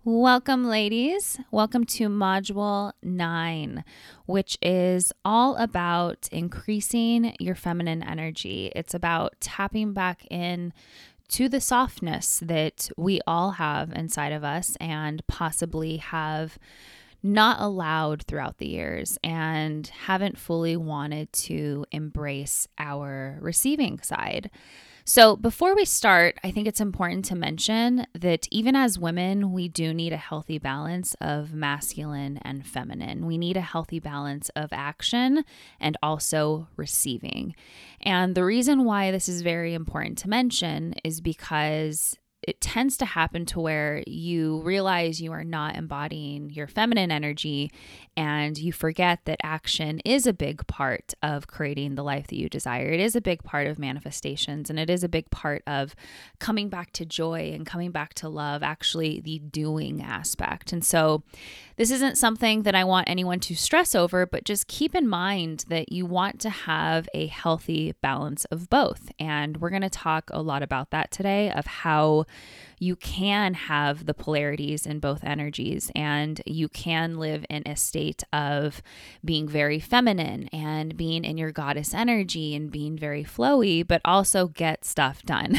Welcome, ladies. Welcome to Module 9, which is all about increasing your feminine energy. It's about tapping back in to the softness that we all have inside of us and possibly have not allowed throughout the years and haven't fully wanted to embrace our receiving side. So, before we start, I think it's important to mention that even as women, we do need a healthy balance of masculine and feminine. We need a healthy balance of action and also receiving. And the reason why this is very important to mention is because it tends to happen to where you realize you are not embodying your feminine energy and you forget that action is a big part of creating the life that you desire. It is a big part of manifestations, and it is a big part of coming back to joy and coming back to love, actually the doing aspect. And so this isn't something that I want anyone to stress over, but just keep in mind that you want to have a healthy balance of both. And we're going to talk a lot about that today, of how you can have the polarities in both energies, and you can live in a state of being very feminine and being in your goddess energy and being very flowy, but also get stuff done.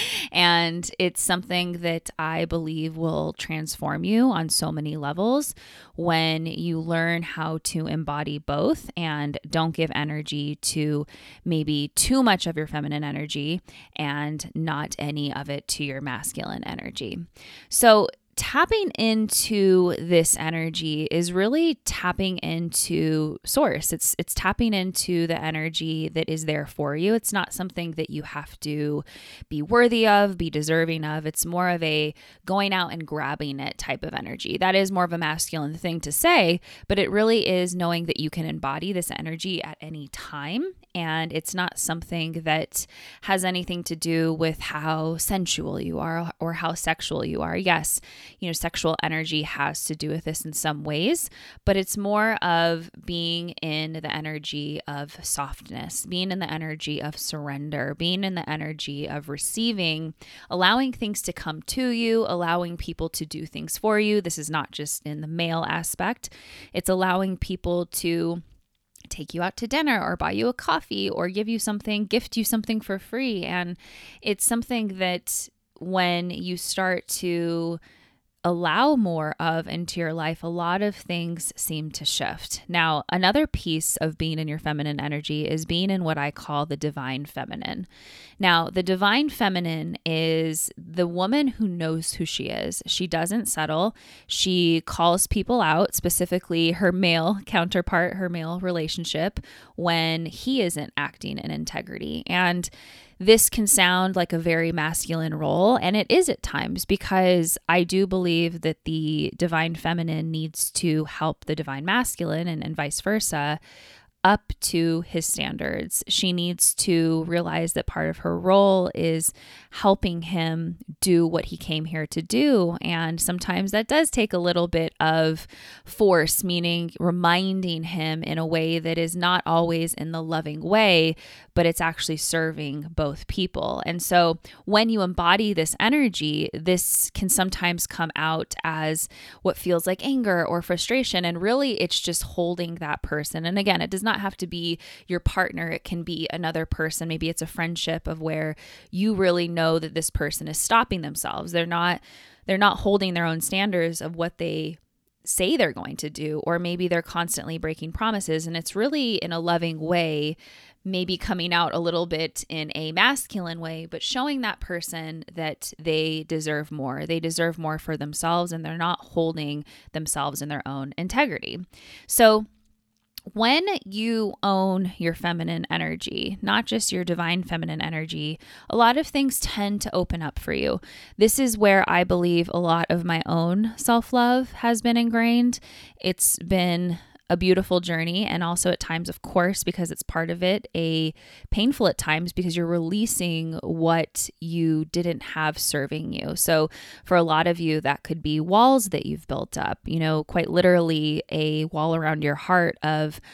And it's something that I believe will transform you on so many levels when you learn how to embody both and don't give energy to maybe too much of your feminine energy and not any of it to your masculine energy. So tapping into this energy is really tapping into source. It's tapping into the energy that is there for you. It's not something that you have to be worthy of, be deserving of. It's more of a going out and grabbing it type of energy. That is more of a masculine thing to say, but it really is knowing that you can embody this energy at any time. And it's not something that has anything to do with how sensual you are or how sexual you are. Yes, sexual energy has to do with this in some ways, but it's more of being in the energy of softness, being in the energy of surrender, being in the energy of receiving, allowing things to come to you, allowing people to do things for you. This is not just in the male aspect. It's allowing people to take you out to dinner or buy you a coffee or give you something, gift you something for free. And it's something that when you start to allow more of into your life, a lot of things seem to shift. Now, another piece of being in your feminine energy is being in what I call the divine feminine. Now, the divine feminine is the woman who knows who she is. She doesn't settle. She calls people out, specifically her male counterpart, her male relationship, when he isn't acting in integrity. And this can sound like a very masculine role, and it is at times, because I do believe that the divine feminine needs to help the divine masculine and vice versa up to his standards. She needs to realize that part of her role is helping him do what he came here to do. And sometimes that does take a little bit of force, meaning reminding him in a way that is not always in the loving way, but it's actually serving both people. And so when you embody this energy, this can sometimes come out as what feels like anger or frustration. And really, it's just holding that person. And again, it does not have to be your partner. It can be another person. Maybe it's a friendship of where you really know that this person is stopping themselves. They're not holding their own standards of what they say they're going to do, or maybe they're constantly breaking promises. And it's really in a loving way, maybe coming out a little bit in a masculine way, but showing that person that they deserve more. They deserve more for themselves, and they're not holding themselves in their own integrity. So when you own your feminine energy, not just your divine feminine energy, a lot of things tend to open up for you. This is where I believe a lot of my own self-love has been ingrained. It's been a beautiful journey, and also at times, of course, because it's part of it, a painful at times, because you're releasing what you didn't have serving you. So for a lot of you, that could be walls that you've built up, quite literally a wall around your heart of,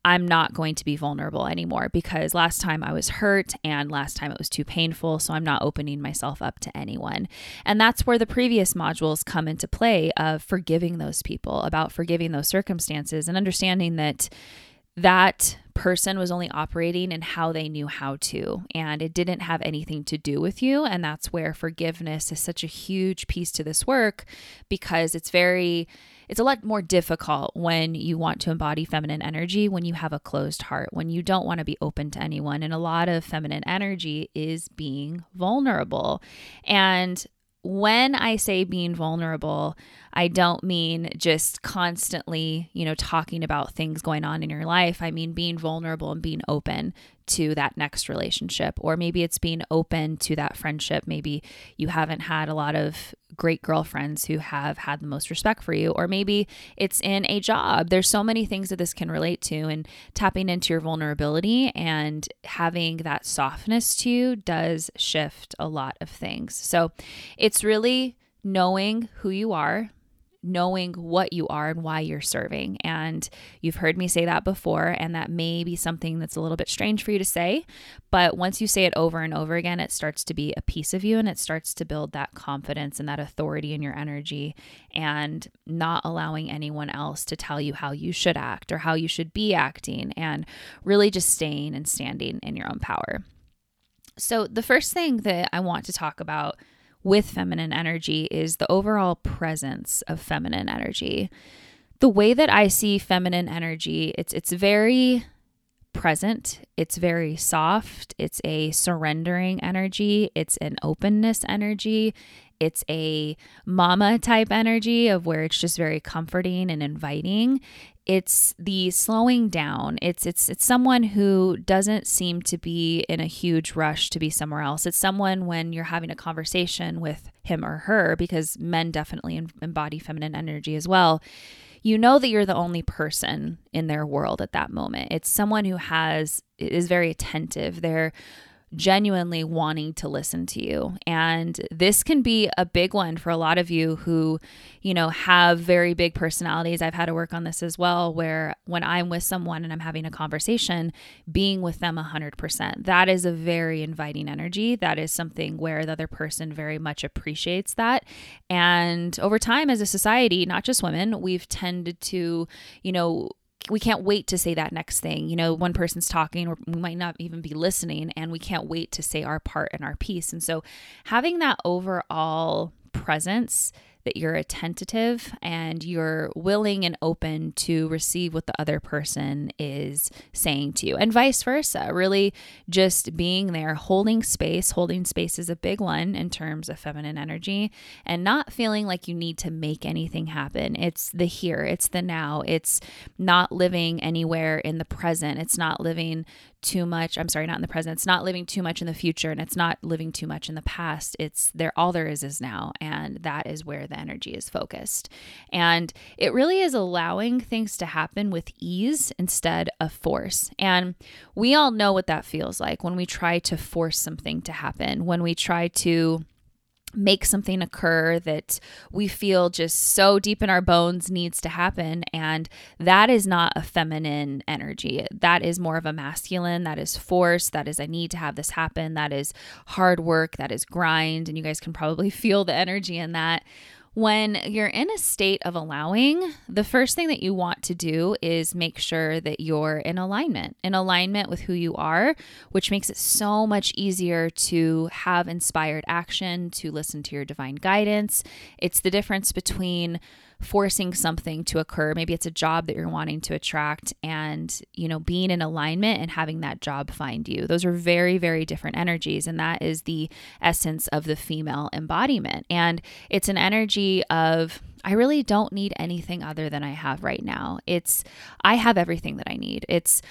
I'm not going to be vulnerable anymore because last time I was hurt and last time it was too painful. So I'm not opening myself up to anyone. And that's where the previous modules come into play of forgiving those people, about forgiving those circumstances and understanding that that person was only operating in how they knew how to, and it didn't have anything to do with you. And that's where forgiveness is such a huge piece to this work, because it's a lot more difficult when you want to embody feminine energy, when you have a closed heart, when you don't want to be open to anyone. And a lot of feminine energy is being vulnerable. And when I say being vulnerable, I don't mean just constantly, talking about things going on in your life. I mean being vulnerable and being open to that next relationship, or maybe it's being open to that friendship. Maybe you haven't had a lot of great girlfriends who have had the most respect for you, or maybe it's in a job. There's so many things that this can relate to, and tapping into your vulnerability and having that softness to you does shift a lot of things. So it's really knowing who you are, knowing what you are and why you're serving. And you've heard me say that before, and that may be something that's a little bit strange for you to say, but once you say it over and over again, it starts to be a piece of you, and it starts to build that confidence and that authority in your energy, and not allowing anyone else to tell you how you should act or how you should be acting, and really just staying and standing in your own power. So the first thing that I want to talk about with feminine energy is the overall presence of feminine energy. The way that I see feminine energy, it's very present, it's very soft, it's a surrendering energy, it's an openness energy, it's a mama type energy of where it's just very comforting and inviting. It's the slowing down. It's someone who doesn't seem to be in a huge rush to be somewhere else. It's someone when you're having a conversation with him or her, because men definitely embody feminine energy as well, you know that you're the only person in their world at that moment. It's someone who is very attentive. They're genuinely wanting to listen to you. And this can be a big one for a lot of you who, have very big personalities. I've had to work on this as well, where when I'm with someone and I'm having a conversation, being with them 100%, that is a very inviting energy. That is something where the other person very much appreciates that. And over time as a society, not just women, we've tended to, we can't wait to say that next thing. One person's talking, or we might not even be listening, and we can't wait to say our part and our piece. And so having that overall presence, that you're attentive and you're willing and open to receive what the other person is saying to you, and vice versa. Really just being there, holding space. Holding space is a big one in terms of feminine energy, and not feeling like you need to make anything happen. It's the here, it's the now. It's not living anywhere in the present. It's not living too much. I'm sorry, not in the present. It's not living too much in the future, and it's not living too much in the past. It's there. All there is now. And that is where the energy is focused. And it really is allowing things to happen with ease instead of force. And we all know what that feels like when we try to force something to happen, when we try to make something occur that we feel just so deep in our bones needs to happen. And that is not a feminine energy. That is more of a masculine. That is force. That is, I need to have this happen. That is hard work. That is grind. And you guys can probably feel the energy in that. When you're in a state of allowing, the first thing that you want to do is make sure that you're in alignment with who you are, which makes it so much easier to have inspired action, to listen to your divine guidance. It's the difference between forcing something to occur. Maybe it's a job that you're wanting to attract, and, being in alignment and having that job find you. Those are very, very different energies. And that is the essence of the female embodiment. And it's an energy of, I really don't need anything other than I have right now. I have everything that I need.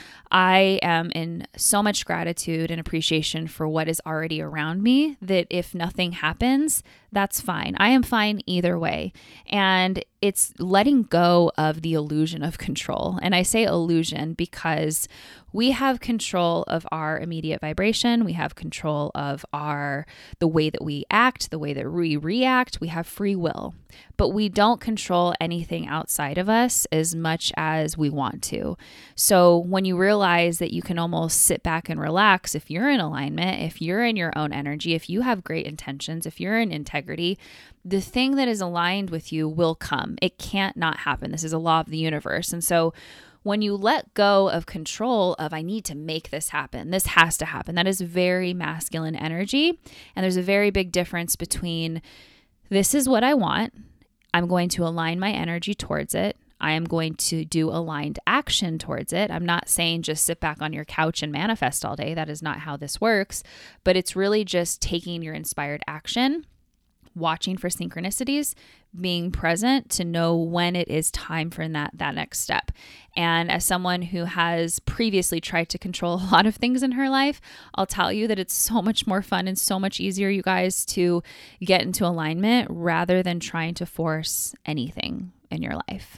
I am in so much gratitude and appreciation for what is already around me, that if nothing happens, that's fine. I am fine either way. And it's letting go of the illusion of control. And I say illusion because we have control of our immediate vibration. We have control of the way that we act, the way that we react. We have free will, but we don't control anything outside of us as much as we want to. So when you realize that you can almost sit back and relax, if you're in alignment, if you're in your own energy, if you have great intentions, if you're in integrity, the thing that is aligned with you will come. It can't not happen. This is a law of the universe. And so when you let go of control of, I need to make this happen, this has to happen, that is very masculine energy. And there's a very big difference between, this is what I want, I'm going to align my energy towards it, I am going to do aligned action towards it. I'm not saying just sit back on your couch and manifest all day. That is not how this works. But it's really just taking your inspired action, watching for synchronicities, being present to know when it is time for that next step. And as someone who has previously tried to control a lot of things in her life, I'll tell you that it's so much more fun and so much easier, you guys, to get into alignment rather than trying to force anything in your life.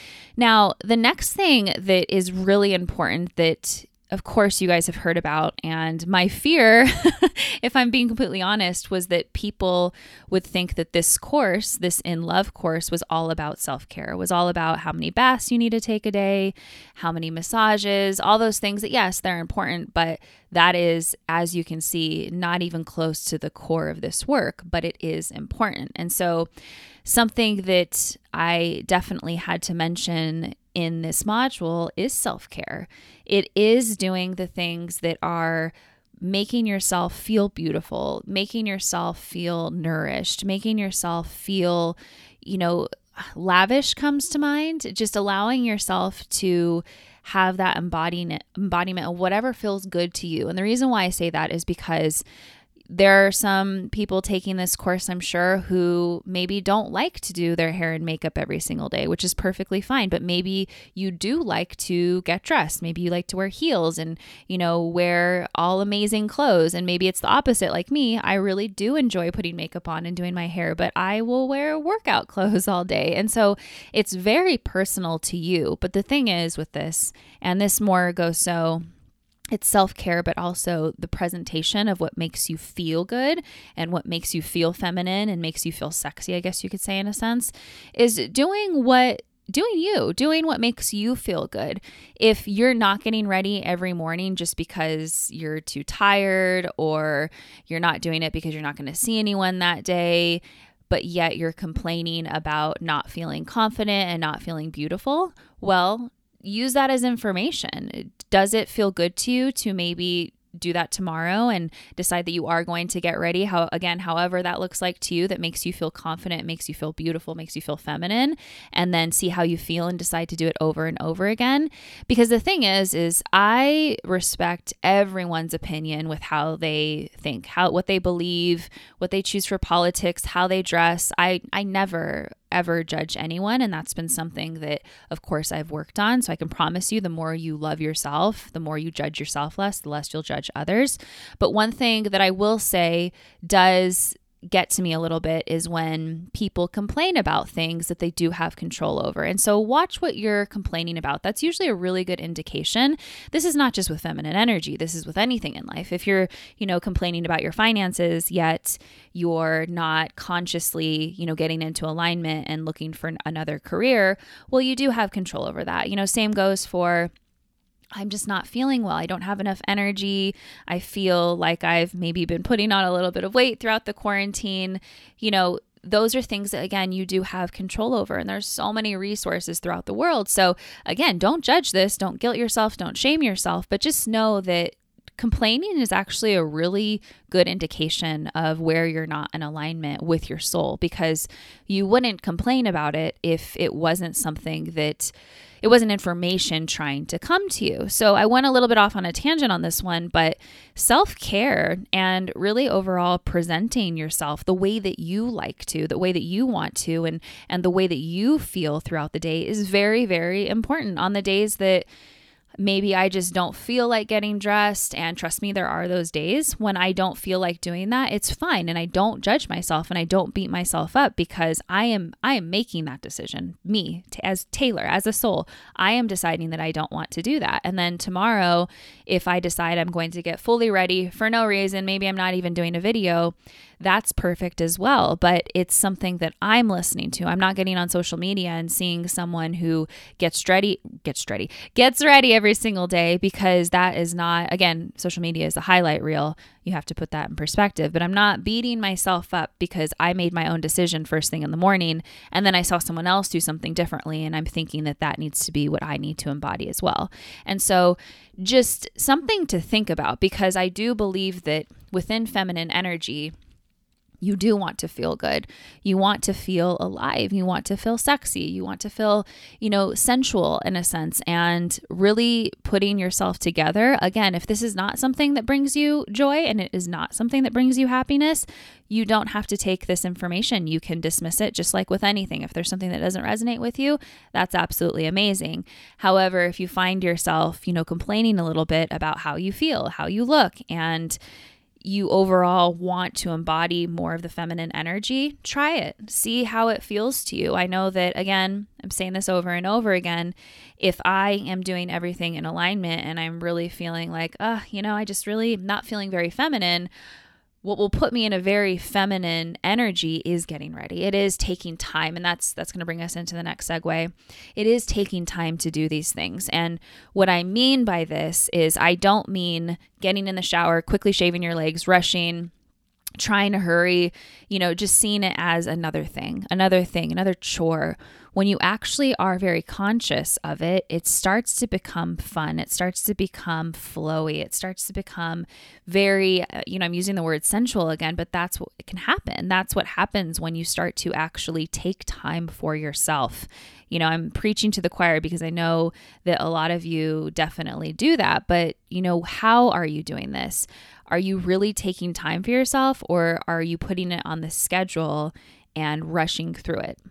Now, the next thing that is really important that, of course, you guys have heard about, and my fear, if I'm being completely honest, was that people would think that this course, this In Love course, was all about self-care. It was all about how many baths you need to take a day, how many massages, all those things that, yes, they're important, but that is, as you can see, not even close to the core of this work, but it is important. And so something that I definitely had to mention in this module is self-care. It is doing the things that are making yourself feel beautiful, making yourself feel nourished, making yourself feel, lavish comes to mind, just allowing yourself to have that embodiment of whatever feels good to you. And the reason why I say that is because there are some people taking this course, I'm sure, who maybe don't like to do their hair and makeup every single day, which is perfectly fine. But maybe you do like to get dressed. Maybe you like to wear heels and, wear all amazing clothes. And maybe it's the opposite. Like me, I really do enjoy putting makeup on and doing my hair, but I will wear workout clothes all day. And so it's very personal to you. But the thing is with this, and this more goes so, it's self-care, but also the presentation of what makes you feel good and what makes you feel feminine and makes you feel sexy, I guess you could say in a sense, is doing what makes you feel good. If you're not getting ready every morning just because you're too tired, or you're not doing it because you're not going to see anyone that day, but yet you're complaining about not feeling confident and not feeling beautiful, well, use that as information. Does it feel good to you to maybe do that tomorrow and decide that you are going to get ready? However that looks like to you, that makes you feel confident, makes you feel beautiful, makes you feel feminine, and then see how you feel and decide to do it over and over again. Because the thing is I respect everyone's opinion with how they think, what they believe, what they choose for politics, how they dress. I never ever judge anyone. And that's been something that, of course, I've worked on. So I can promise you, the more you love yourself, the more you judge yourself less, the less you'll judge others. But one thing that I will say does get to me a little bit is when people complain about things that they do have control over. And so watch what you're complaining about. That's usually a really good indication. This is not just with feminine energy. This is with anything in life. If you're, complaining about your finances, yet you're not consciously, getting into alignment and looking for another career, well, you do have control over that. Same goes for, I'm just not feeling well. I don't have enough energy. I feel like I've maybe been putting on a little bit of weight throughout the quarantine. Those are things that, again, you do have control over. And there's so many resources throughout the world. So again, don't judge this. Don't guilt yourself. Don't shame yourself. But just know that complaining is actually a really good indication of where you're not in alignment with your soul, because you wouldn't complain about it if it wasn't something that it wasn't information trying to come to you. So I went a little bit off on a tangent on this one, but self-care and really overall presenting yourself the way that you like to, the way that you want to, and the way that you feel throughout the day is very, very important. On the days that maybe I just don't feel like getting dressed. And trust me, there are those days when I don't feel like doing that. It's fine. And I don't judge myself and I don't beat myself up because I am making that decision. Me, as Taylor, as a soul, I am deciding that I don't want to do that. And then tomorrow, if I decide I'm going to get fully ready for no reason, maybe I'm not even doing a video, that's perfect as well. But it's something that I'm listening to. I'm not getting on social media and seeing someone who gets ready every single day, because that is not, again, social media is a highlight reel. You have to put that in perspective. But I'm not beating myself up because I made my own decision first thing in the morning and then I saw someone else do something differently and I'm thinking that that needs to be what I need to embody as well. And so just something to think about, because I do believe that within feminine energy, you do want to feel good. You want to feel alive. You want to feel sexy. You want to feel, sensual in a sense, and really putting yourself together. Again, if this is not something that brings you joy and it is not something that brings you happiness, you don't have to take this information. You can dismiss it just like with anything. If there's something that doesn't resonate with you, that's absolutely amazing. However, if you find yourself, complaining a little bit about how you feel, how you look, and you overall want to embody more of the feminine energy, try it. See how it feels to you. I know that, again, I'm saying this over and over again, if I am doing everything in alignment and I'm really feeling like, I just really not feeling very feminine, what will put me in a very feminine energy is getting ready. It is taking time. And that's going to bring us into the next segue. It is taking time to do these things. And what I mean by this is I don't mean getting in the shower, quickly shaving your legs, rushing, trying to hurry, just seeing it as another thing, another chore. When you actually are very conscious of it, it starts to become fun. It starts to become flowy. It starts to become very, I'm using the word sensual again, but that's what can happen. That's what happens when you start to actually take time for yourself. I'm preaching to the choir because I know that a lot of you definitely do that, but how are you doing this? Are you really taking time for yourself, or are you putting it on the schedule and rushing through it?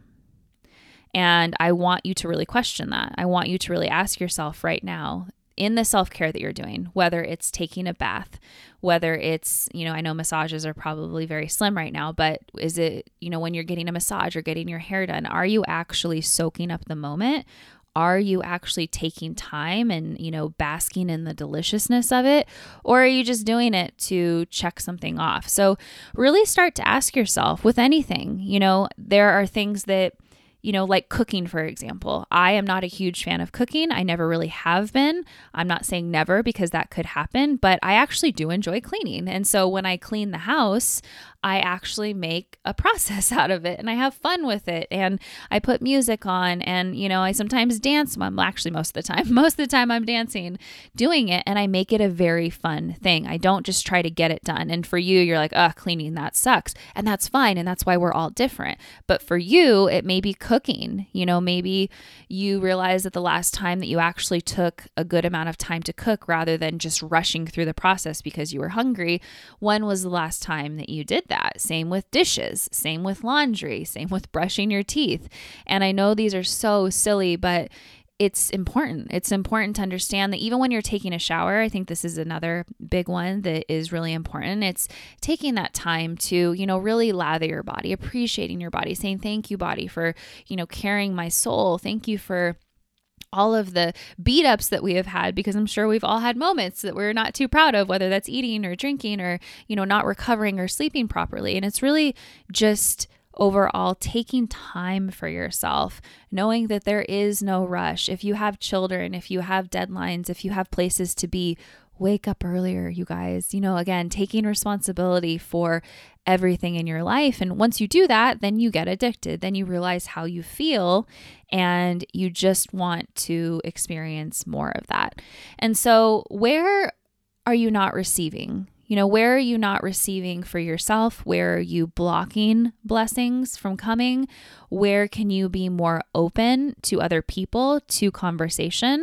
And I want you to really question that. I want you to really ask yourself right now, in the self-care that you're doing, whether it's taking a bath, whether it's, I know massages are probably very slim right now, but is it, when you're getting a massage or getting your hair done, are you actually soaking up the moment? Are you actually taking time and, basking in the deliciousness of it? Or are you just doing it to check something off? So really start to ask yourself with anything, there are things that, like cooking, for example. I am not a huge fan of cooking. I never really have been. I'm not saying never, because that could happen, but I actually do enjoy cleaning. And so when I clean the house, I actually make a process out of it and I have fun with it. And I put music on and, I sometimes dance. Well, actually, most of the time I'm dancing, doing it, and I make it a very fun thing. I don't just try to get it done. And for you, you're like, cleaning, that sucks. And that's fine. And that's why we're all different. But for you, it may be cooking. Maybe you realize that the last time that you actually took a good amount of time to cook rather than just rushing through the process because you were hungry, when was the last time that you did that? Same with dishes, same with laundry, same with brushing your teeth. And I know these are so silly, but it's important. It's important to understand that even when you're taking a shower, I think this is another big one that is really important. It's taking that time to, really lather your body, appreciating your body, saying, thank you, body, for, carrying my soul. Thank you for all of the beat ups that we have had, because I'm sure we've all had moments that we're not too proud of, whether that's eating or drinking or, not recovering or sleeping properly. And it's really just overall taking time for yourself, knowing that there is no rush. If you have children, if you have deadlines, if you have places to be, wake up earlier, you guys. Again, taking responsibility for everything in your life. And once you do that, then you get addicted. Then you realize how you feel and you just want to experience more of that. And so where are you not receiving? Where are you not receiving for yourself? Where are you blocking blessings from coming? Where can you be more open to other people, to conversation?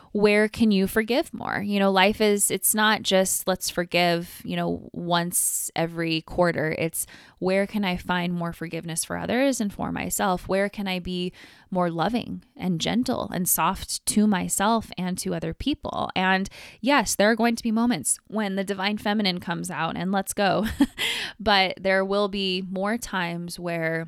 where can you forgive more? Life it's not just let's forgive, once every quarter. It's where can I find more forgiveness for others and for myself? Where can I be more loving and gentle and soft to myself and to other people? And yes, there are going to be moments when the divine feminine comes out and let's go. But there will be more times where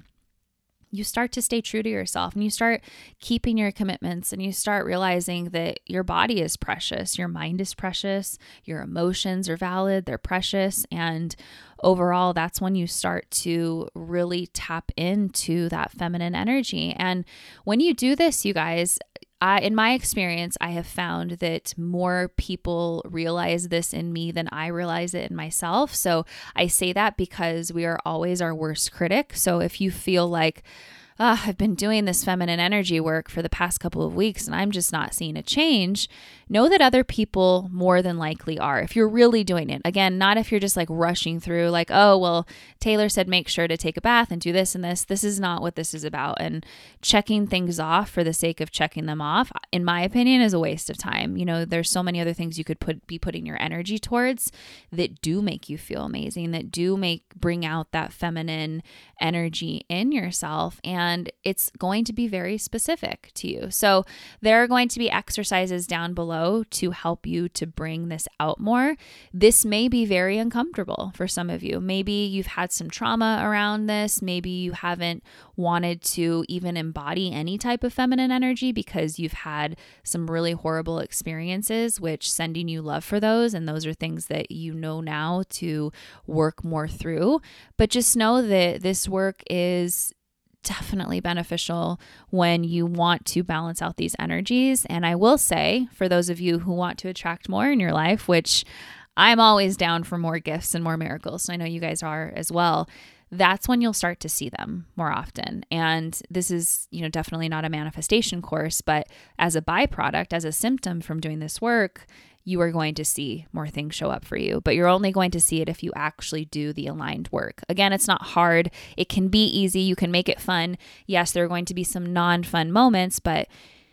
you start to stay true to yourself and you start keeping your commitments and you start realizing that your body is precious, your mind is precious, your emotions are valid, they're precious. And overall, that's when you start to really tap into that feminine energy. And when you do this, you guys, in my experience, I have found that more people realize this in me than I realize it in myself. So I say that because we are always our worst critic. So if you feel like, I've been doing this feminine energy work for the past couple of weeks and I'm just not seeing a change, know that other people more than likely are. If you're really doing it, again, not if you're just like rushing through like, oh, well, Taylor said make sure to take a bath and do this and this. This is not what this is about. And checking things off for the sake of checking them off, in my opinion, is a waste of time. There's so many other things you could be putting your energy towards that do make you feel amazing, that do bring out that feminine energy in yourself. And it's going to be very specific to you. So there are going to be exercises down below to help you to bring this out more. This may be very uncomfortable for some of you. Maybe you've had some trauma around this. Maybe you haven't wanted to even embody any type of feminine energy because you've had some really horrible experiences, which sending you love for those. And those are things that you know now to work more through. But just know that this work is definitely beneficial when you want to balance out these energies. And I will say, for those of you who want to attract more in your life, which I'm always down for more gifts and more miracles, so I know you guys are as well, that's when you'll start to see them more often. And this is, definitely not a manifestation course, but as a byproduct, as a symptom from doing this work, you are going to see more things show up for you, but you're only going to see it if you actually do the aligned work. Again, it's not hard. It can be easy. You can make it fun. Yes, there are going to be some non-fun moments, but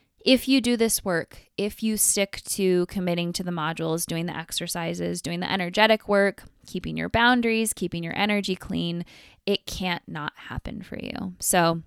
if you do this work, if you stick to committing to the modules, doing the exercises, doing the energetic work, keeping your boundaries, keeping your energy clean, it can't not happen for you. So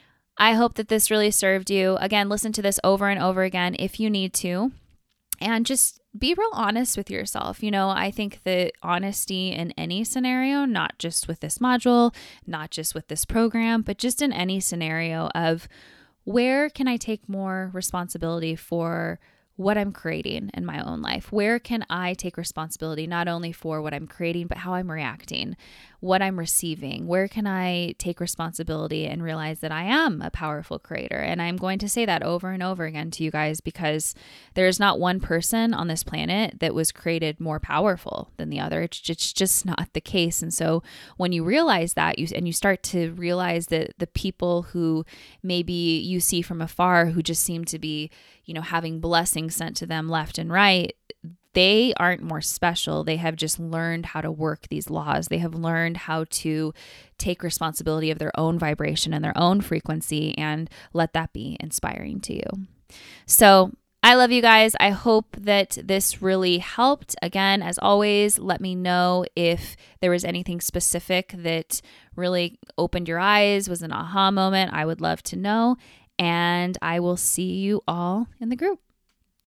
I hope that this really served you. Again, listen to this over and over again if you need to. And just be real honest with yourself. I think that honesty in any scenario, not just with this module, not just with this program, but just in any scenario of where can I take more responsibility for what I'm creating in my own life? Where can I take responsibility not only for what I'm creating, but how I'm reacting, what I'm receiving? Where can I take responsibility and realize that I am a powerful creator? And I'm going to say that over and over again to you guys because there's not one person on this planet that was created more powerful than the other. It's just not the case. And so when you realize that, you start to realize that the people who maybe you see from afar who just seem to be, having blessings sent to them left and right, they aren't more special. They have just learned how to work these laws. They have learned how to take responsibility of their own vibration and their own frequency and let that be inspiring to you. So I love you guys. I hope that this really helped. Again, as always, let me know if there was anything specific that really opened your eyes, was an aha moment. I would love to know. And I will see you all in the group.